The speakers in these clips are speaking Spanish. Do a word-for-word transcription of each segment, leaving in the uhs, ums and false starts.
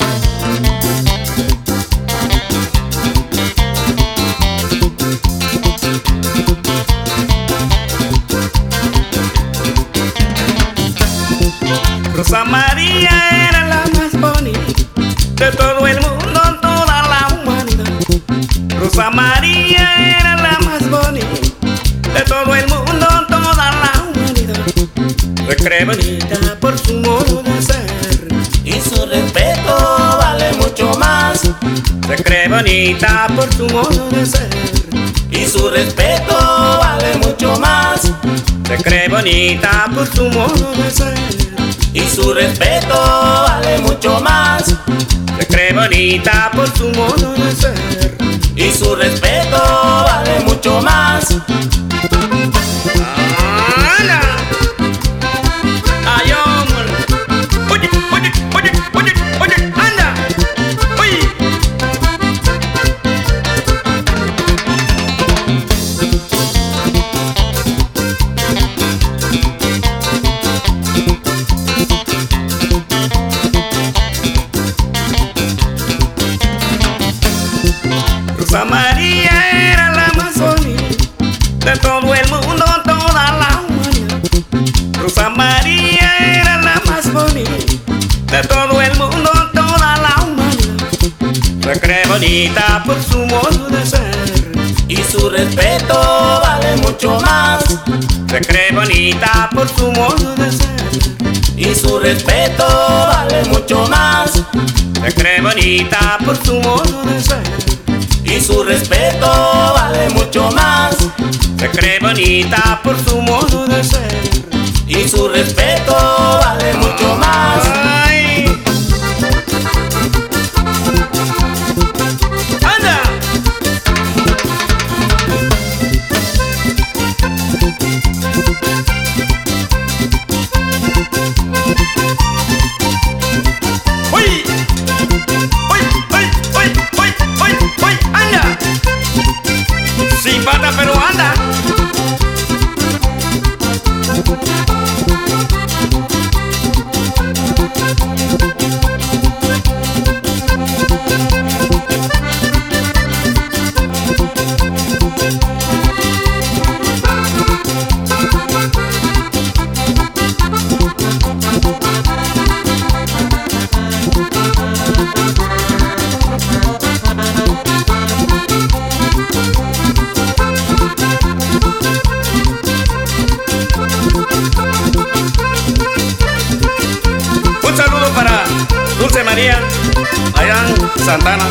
Rosa María era la más bonita de todo el mundo, toda la humanidad. Rosa María era la más bonita de todo el mundo, toda la humanidad. Se cree bonita por su modo de ser y su respeto vale mucho más. Se cree bonita por su modo de ser y su respeto vale mucho más. Se cree bonita por su modo de ser y su respeto vale mucho más. Se cree bonita por su modo de ser y su respeto vale mucho más. ¡Hala! ¡Ay, hombre! ¡Oye, oye, oye, oye, oye! ¡Anda! ¡Oye! Rosa María era la más bonita de todo el mundo, toda la humanidad. Rosa María era la más bonita de todo el mundo, toda la humanidad. Se cree bonita por su modo de ser y su respeto vale mucho más. Se cree bonita por su modo de ser y su respeto vale mucho más. Se cree bonita por su modo de ser y su respeto vale mucho más. Se cree bonita por su modo de ser y su respeto vale mucho más. ¡Ay! ¡Anda! ¡Uy! ¡Uy! ¡Uy! ¡Uy! ¡Uy! ¡Uy! ¡Uy! ¡Anda! Sin pata, pero anda. Un saludo para Dulce María, allá en Santana.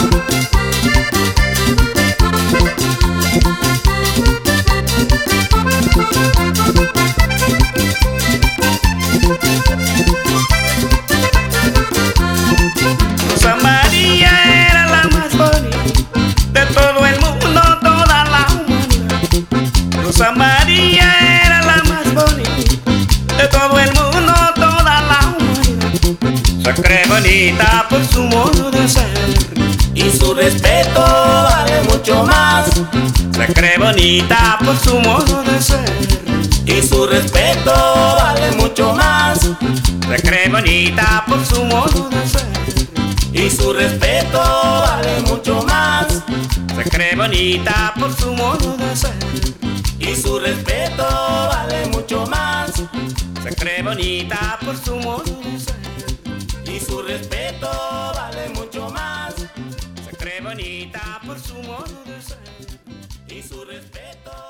Rosa María era la más bonita de todo el mundo, toda la humanidad. Rosa María era la más bonita de todo el mundo, toda la humanidad. Se cree bonita por su modo de ser y su respeto vale mucho más. Se cree bonita por su modo de ser y su respeto vale mucho más. Se cree bonita por su modo de ser y su respeto vale mucho más. Se cree bonita por su modo de ser y su respeto vale mucho más. Se cree bonita por su modo de ser y su respeto vale mucho más. Se cree bonita por su modo de ser y su respeto